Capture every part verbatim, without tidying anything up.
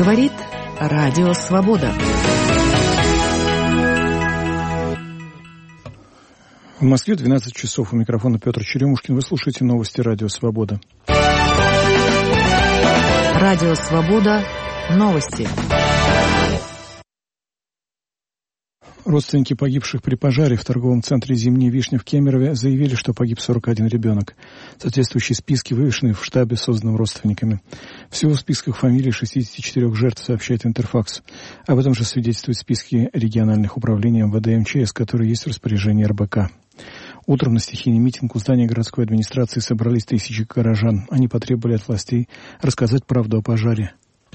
Говорит Радио Свобода. В Москве двенадцать часов. У микрофона Петр Черемушкин. Вы слушаете новости Радио Свобода. Радио Свобода. Новости. Родственники погибших при пожаре в торговом центре «Зимняя вишня» в Кемерове заявили, что погиб сорок один ребенок. Соответствующие списки вывешены в штабе, созданном родственниками. Всего в списках фамилий шестьдесят четыре жертв, сообщает Интерфакс. Об этом же свидетельствуют списки региональных управлений эм вэ дэ и эм че эс, которые есть в распоряжении эр бэ ка. Утром на стихийный митинг у здания городской администрации собрались тысячи горожан. Они потребовали от властей рассказать правду о пожаре.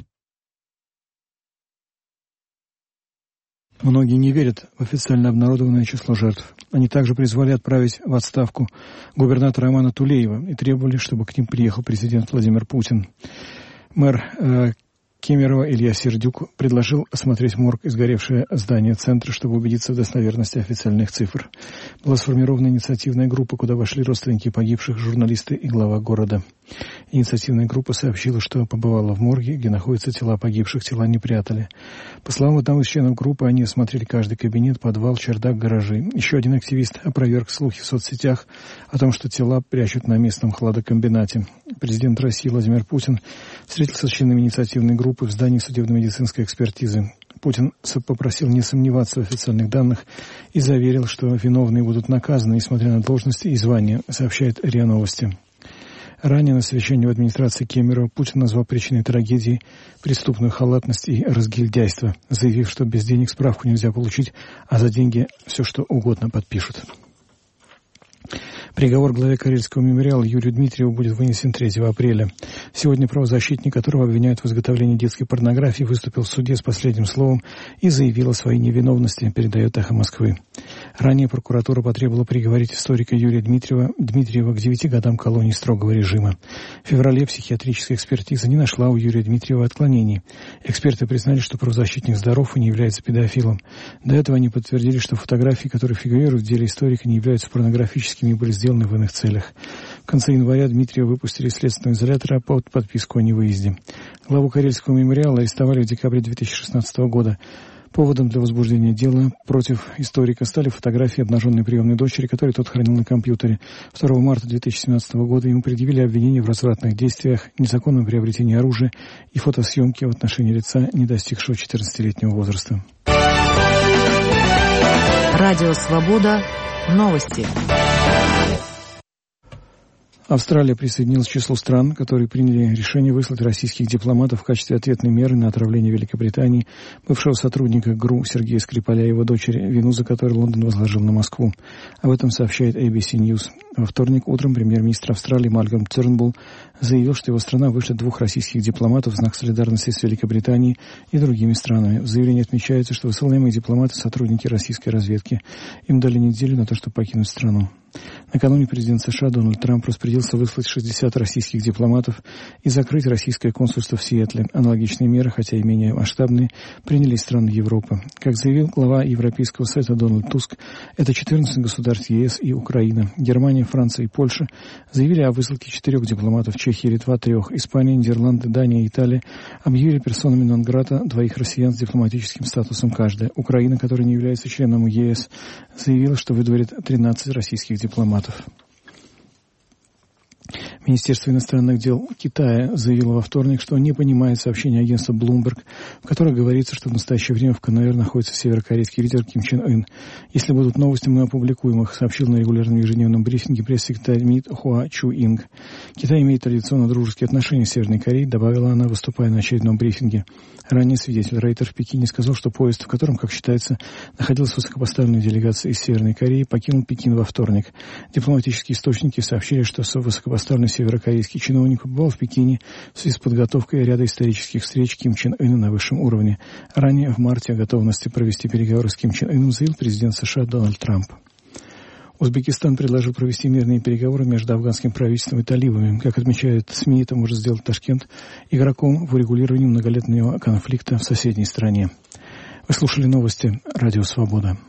Многие не верят в официально обнародованное число жертв. Они также призвали отправить в отставку губернатора Омана Тулеева и требовали, чтобы к ним приехал президент Владимир Путин. Мэр э, Кемерово Илья Сердюк предложил осмотреть морг и сгоревшее здание центра, чтобы убедиться в достоверности официальных цифр. Была сформирована инициативная группа, куда вошли родственники погибших, журналисты и глава города. Инициативная группа сообщила, что побывала в морге, где находятся тела погибших, тела не прятали. По словам одного из членов группы, они осмотрели каждый кабинет, подвал, чердак, гаражи. Еще один активист опроверг слухи в соцсетях о том, что тела прячут на местном хладокомбинате. Президент России Владимир Путин встретился с членами инициативной группы в здании судебно-медицинской экспертизы. Путин попросил не сомневаться в официальных данных и заверил, что виновные будут наказаны, несмотря на должности и звания, сообщает РИА Новости. Ранее на совещании в администрации Кемерово Путин назвал причиной трагедии преступную халатность и разгильдяйство, заявив, что без денег справку нельзя получить, а за деньги все что угодно подпишут. Приговор главе Карельского мемориала Юрию Дмитриеву будет вынесен третьего апреля. Сегодня правозащитник, которого обвиняют в изготовлении детской порнографии, выступил в суде с последним словом и заявил о своей невиновности, передает «Эхо Москвы». Ранее прокуратура потребовала приговорить историка Юрия Дмитриева, Дмитриева к девяти годам колонии строгого режима. В феврале психиатрическая экспертиза не нашла у Юрия Дмитриева отклонений. Эксперты признали, что правозащитник здоров и не является педофилом. До этого они подтвердили, что фотографии, которые фигурируют в деле историка, не являются порнографическими и были сделаны в иных целях. В конце января Дмитриева выпустили из следственного изолятора под подписку о невыезде. Главу Карельского мемориала арестовали в декабре две тысячи шестнадцатого года. Поводом для возбуждения дела против историка стали фотографии обнаженной приемной дочери, которую тот хранил на компьютере. второго марта две тысячи семнадцатого года ему предъявили обвинение в развратных действиях, незаконном приобретении оружия и фотосъемке в отношении лица, не достигшего четырнадцатилетнего возраста. Радио Свобода. Новости. Австралия присоединилась к числу стран, которые приняли решение выслать российских дипломатов в качестве ответной меры на отравление Великобритании бывшего сотрудника ГРУ Сергея Скрипаля и его дочери, вину за которую Лондон возложил на Москву. Об этом сообщает эй би си News. Во вторник утром премьер-министр Австралии Малькольм Тернбулл заявил, что его страна вышлет двух российских дипломатов в знак солидарности с Великобританией и другими странами. В заявлении отмечается, что высылаемые дипломаты – сотрудники российской разведки. Им дали неделю на то, чтобы покинуть страну. Накануне президент США Дональд Трамп распорядился выслать шестьдесят российских дипломатов и закрыть российское консульство в Сиэтле. Аналогичные меры, хотя и менее масштабные, приняли страны Европы. Как заявил глава Европейского совета Дональд Туск, это четырнадцать государств е эс и Украина. Германия, Франция и Польша заявили о высылке четырех дипломатов, Чехия, Литва трех, Испания, Нидерланды, Дания и Италия объявили персонами нон-грата двоих россиян с дипломатическим статусом каждая. Украина, которая не является членом е эс, заявила, что выдворит тринадцать российских дипломатов. Министерство иностранных дел Китая заявило во вторник, что не понимает сообщения агентства Bloomberg, в котором говорится, что в настоящее время в КНР находится северокорейский лидер Ким Чен Ын. Если будут новости, мы опубликуем их, сообщил на регулярном ежедневном брифинге пресс-секретарь МИД Хуа Чу Инг. Китай имеет традиционно дружеские отношения с Северной Кореей, добавила она, выступая на очередном брифинге. Ранее свидетель Рейтер в Пекине сказал, что поезд, в котором, как считается, находилась высокопоставленная делегация из Северной Кореи, покинул Пекин во вторник. Дипломатические источники сообщили, что высокопоставленный северокорейский чиновник побывал в Пекине в связи с подготовкой ряда исторических встреч Ким Чен Ына на высшем уровне. Ранее в марте о готовности провести переговоры с Ким Чен Ыном заявил президент США Дональд Трамп. Узбекистан предложил провести мирные переговоры между афганским правительством и талибами. Как отмечают СМИ, это может сделать Ташкент игроком в урегулировании многолетнего конфликта в соседней стране. Вы слушали новости Радио Свобода.